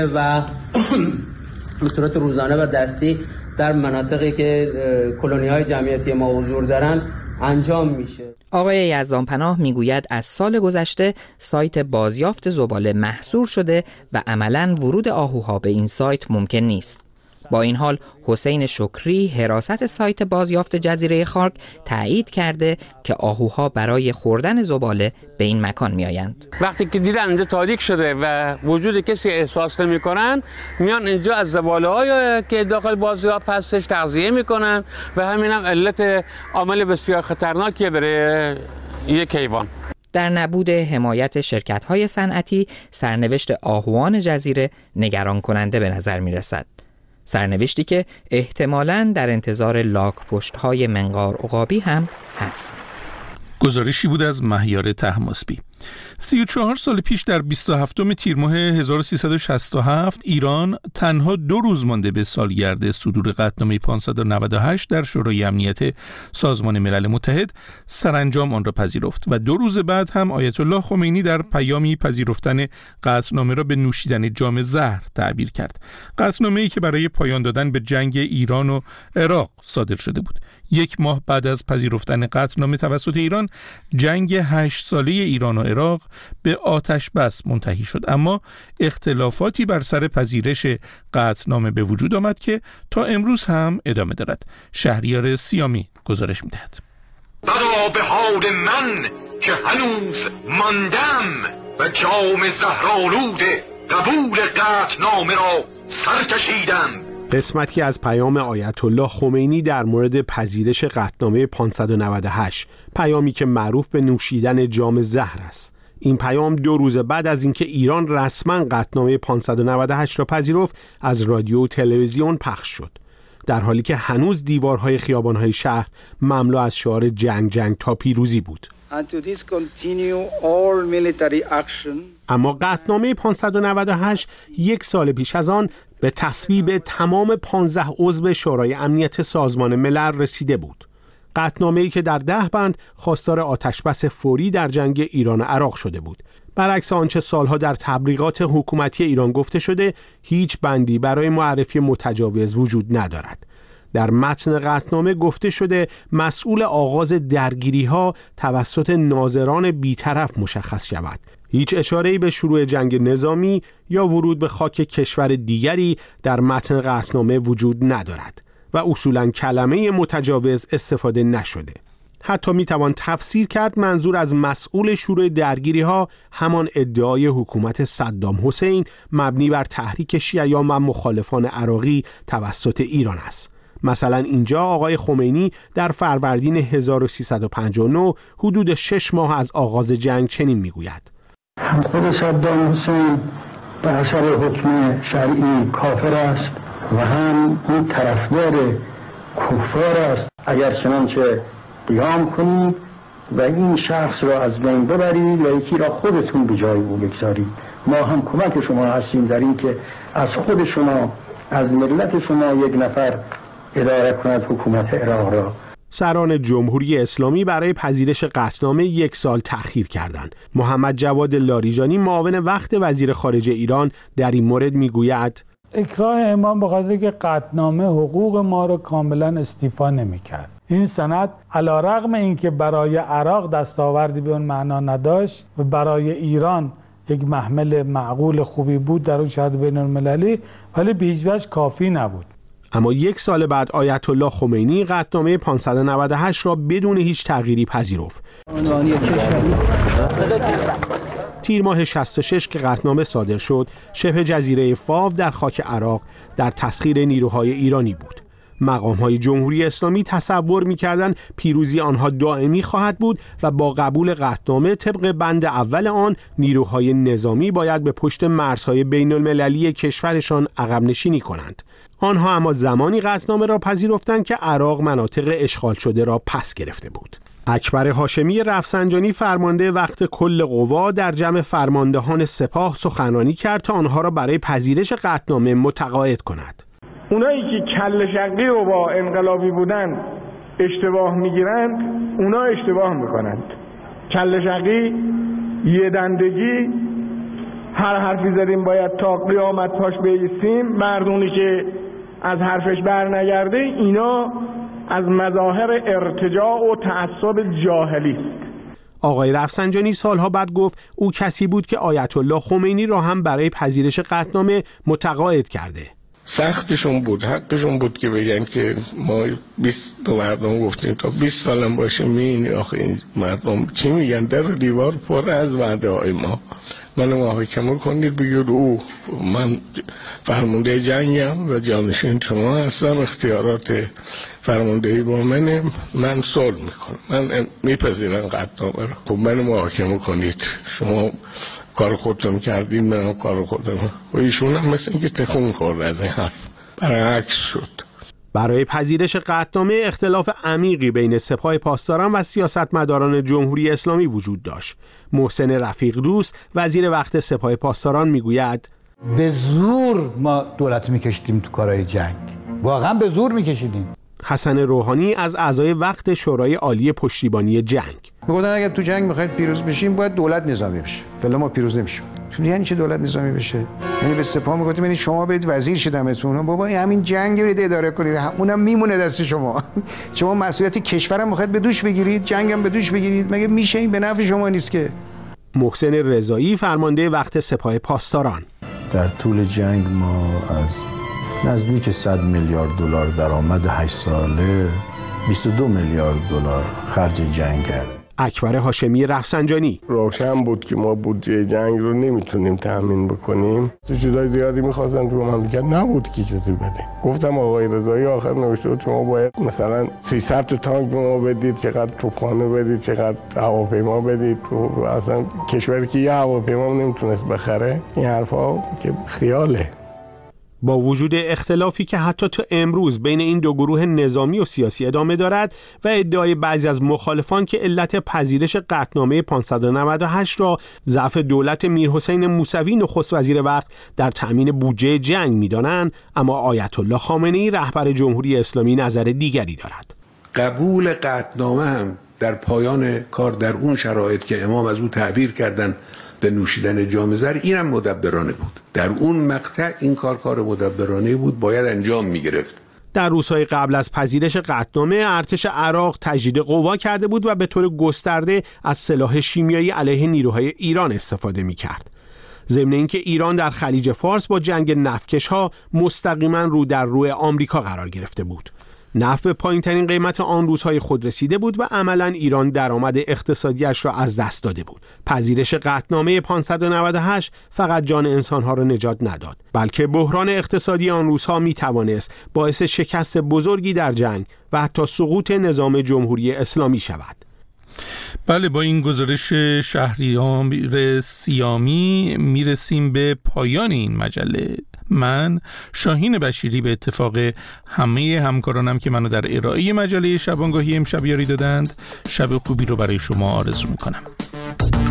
و دستی در مناطقی که کلونی‌های جمعیتی ما حضور دارن انجام میشه. آقای یزدانپناه میگوید از سال گذشته سایت بازیافت زباله محصور شده و عملاً ورود آهوها به این سایت ممکن نیست. با این حال حسین شکری حراست سایت بازیافت جزیره خارگ تایید کرده که آهوها برای خوردن زباله به این مکان میآیند. وقتی که دیدن اینجا تاریک شده و وجود کسی احساس نمی‌کنن میان اینجا از زباله‌های که داخل بازیافت هستش تغذیه میکنن و همین هم علت عامل بسیار خطرناکیه برای یک حیوان. در نبود حمایت شرکت‌های صنعتی سرنوشت آهوان جزیره نگران کننده به نظر می‌رسد. سرنوشتی که احتمالاً در انتظار لاک‌پشت‌های منقار عقابی هم هست. گزارشی بود از مهیار طهماسبی. 34 سال پیش در 27 تیر ماه 1367 ایران تنها 2 روز مانده به سالگرد صدور قطعنامه 598 در شورای امنیت سازمان ملل متحد سرانجام آن را پذیرفت و 2 روز بعد هم آیت الله خمینی در پیامی پذیرفتن قطعنامه را به نوشیدن جام زهر تعبیر کرد. قطعنامه‌ای که برای پایان دادن به جنگ ایران و عراق صادر شده بود. 1 ماه بعد از پذیرفتن قطعنامه توسط ایران، جنگ 8 ساله ایران و عراق به آتش بس منتهی شد، اما اختلافاتی بر سر پذیرش قطعنامه به وجود آمد که تا امروز هم ادامه دارد. شهریار سیامی گزارش می‌دهد. بدا به حال من که هنوز ماندم و جام زهرآلود قبول قطعنامه را سر کشیدم. قسمتی از پیام آیت الله خمینی در مورد پذیرش قطعنامه 598، پیامی که معروف به نوشیدن جام زهر است. این پیام 2 روز بعد از اینکه ایران رسما قطعنامه 598 را پذیرفت از رادیو و تلویزیون پخش شد، در حالی که هنوز دیوارهای خیابانهای شهر مملو از شعار جنگ تا پیروزی بود. اما قطعنامه 598 1 سال پیش از آن به تصویب تمام 15 عضو شورای امنیت سازمان ملل رسیده بود. قطعنامه‌ای که در 10 بند خواستار آتشبس فوری در جنگ ایران و عراق شده بود. برعکس آنچه سالها در تبلیغات حکومتی ایران گفته شده، هیچ بندی برای معرفی متجاوز وجود ندارد. در متن قطعنامه گفته شده مسئول آغاز درگیری‌ها توسط ناظران بی‌طرف مشخص شود. هیچ اشاره‌ای به شروع جنگ نظامی یا ورود به خاک کشور دیگری در متن قطعنامه وجود ندارد و اصولاً کلمه متجاوز استفاده نشده. حتی میتوان تفسیر کرد منظور از مسئول شروع درگیری‌ها همان ادعای حکومت صدام حسین مبنی بر تحریک شیعیان و مخالفان عراقی توسط ایران است. مثلا اینجا آقای خمینی در فروردین 1359 حدود 6 ماه از آغاز جنگ چنین میگوید: هم خود صدام حسین به اثر حکم شرعی کافر است و هم اون طرفدار کفار است. اگر چنانچه قیام کنید و این شخص را از بین ببرید و یکی را خودتون به جای او بگذارید. ما هم کمک شما هستیم در این که از خود شما، از ملت شما یک نفر اداره کند حکومت عراق را. سران جمهوری اسلامی برای پذیرش قطعنامه 1 سال تأخیر کردند. محمد جواد لاریجانی معاون وقت وزیر خارجه ایران در این مورد میگوید: اکراه امام به خاطر که قطعنامه حقوق ما رو کاملا استیفا نمی‌کرد. این سند علی‌رغم اینکه برای عراق دستاوردی به اون معنا نداشت و برای ایران یک محمل معقول خوبی بود در اون شهادت بین‌المللی، ولی به هیچ وجه کافی نبود. اما 1 سال بعد آیت الله خمینی قطعنامه 598 را بدون هیچ تغییری پذیرفت. تیر ماه 66 که قطعنامه صادر شد، شبه جزیره فاو در خاک عراق در تسخیر نیروهای ایرانی بود. مقام‌های جمهوری اسلامی تصور می‌کردند پیروزی آنها دائمی خواهد بود و با قبول قطعنامه طبق بند اول آن نیروهای نظامی باید به پشت مرزهای بین‌المللی کشورشان عقب نشینی کنند. آنها اما زمانی قطعنامه را پذیرفتند که عراق مناطق اشغال شده را پس گرفته بود. اکبر هاشمی رفسنجانی فرمانده وقت کل قوا در جمع فرماندهان سپاه سخنرانی کرد تا آنها را برای پذیرش قطعنامه متقاعد کند. اونایی که کله شقی رو با انقلابی بودن اشتباه میگیرند، اونا اشتباه میکنند. کله شقی، یه دندگی، هر حرفی زدیم باید تا قیامت پاش بیستیم، مردمی که از حرفش بر نگرده، اینا از مظاهر ارتجاع و تعصب جاهلی است. آقای رفسنجانی سالها بعد گفت او کسی بود که آیت الله خمینی را هم برای پذیرش قطعنامه متقاعد کرده. سختشون بود، حقشون بود که بگن که ما 20 به مردم گفتیم تا 20 سالم باشه می‌بینی آخه این مردم چی میگن، در دیوار پر از وعده های ما. منو محاکمه کنید بگید او من فرمانده جنگم و جانشین شما هستم، اختیارات فرماندهی با منه، من صلح میکنم، من میپذیرم قطعنامه رو. خب منو محاکمه کنید، شما کار خودتون کردین، منم کار خودم. و ایشون هم مثل اینکه تکون خورد از این حرف، برعکس شد. برای پذیرش قطعنامه اختلاف عمیقی بین سپاه پاسداران و سیاستمداران جمهوری اسلامی وجود داشت. محسن رفیق دوست وزیر وقت سپاه پاسداران میگوید: به زور ما دولت میکشیدیم تو کارهای جنگ، واقعا به زور میکشیدیم. حسن روحانی از اعضای وقت شورای عالی پشتیبانی جنگ میگفتن اگه تو جنگ میخواید پیروز بشیم باید دولت نظامی بشه، فعلا ما پیروز نمیشیم. یعنی چه دولت نظامی بشه؟ یعنی به سپاه میگفتیم یعنی شما برید وزیر شدمتون، بابا همین جنگ رو اداره کنید، اونم میمونه دست شما. شما مسئولیت کشورم میخواید به دوش بگیرید، جنگم به دوش بگیرید، مگه میشه؟ این به نفع شما نیست که. محسن رضایی فرمانده وقت سپاه پاسداران: در طول جنگ ما از نزدیک 100 میلیارد دلار درآمد 8 ساله 22 میلیارد دلار خرج جنگ کردیم. اکبر هاشمی رفسنجانی: روشن بود که ما بودجه جنگ رو نمیتونیم تامین بکنیم. تو چیزای زیادی می‌خواستن تو مملکت نبود که کسی بده. گفتم آقای رضایی آخر نوشته شما باید مثلا 300 تا تانک به ما بدید، چقدر توپخانه بدید، چقدر هواپیما بدید. تو اصلا کشوری که یه هواپیما نمیتونست بخره، این حرفا که خیاله. با وجود اختلافی که حتی تا امروز بین این دو گروه نظامی و سیاسی ادامه دارد و ادعای بعضی از مخالفان که علت پذیرش قطعنامه 598 را ضعف دولت میرحسین موسوی نخست وزیر وقت در تأمین بودجه جنگ می‌دانند، اما آیت الله خامنه‌ای رهبر جمهوری اسلامی نظر دیگری دارد. قبول قطعنامه هم در پایان کار در اون شرایط که امام از او تعبیر کردن به نوشیدن جام زر، اینم مدبرانه بود. در اون مقطع این کار مدبرانه بود، باید انجام می‌گرفت. در روزهای قبل از پذیرش قطعنامه ارتش عراق تجدید قوا کرده بود و به طور گسترده از سلاح شیمیایی علیه نیروهای ایران استفاده می‌کرد. ضمن اینکه ایران در خلیج فارس با جنگ نفتکش‌ها مستقیما رو در روی آمریکا قرار گرفته بود. نفت به پایین‌ترین قیمت آن روزهای خود رسیده بود و عملاً ایران درآمد اقتصادیش را از دست داده بود. پذیرش قطعنامه 598 فقط جان انسان‌ها را نجات نداد، بلکه بحران اقتصادی آن روزها می‌توانست باعث شکست بزرگی در جنگ و حتی سقوط نظام جمهوری اسلامی شود. بله، با این گزارش شهریار سیامی میرسیم به پایان این مجله. من شاهین بشیری به اتفاق همه همکارانم که منو در ارائه مجله شبانگاهی امشب یاری دادند، شب خوبی رو برای شما آرزو میکنم.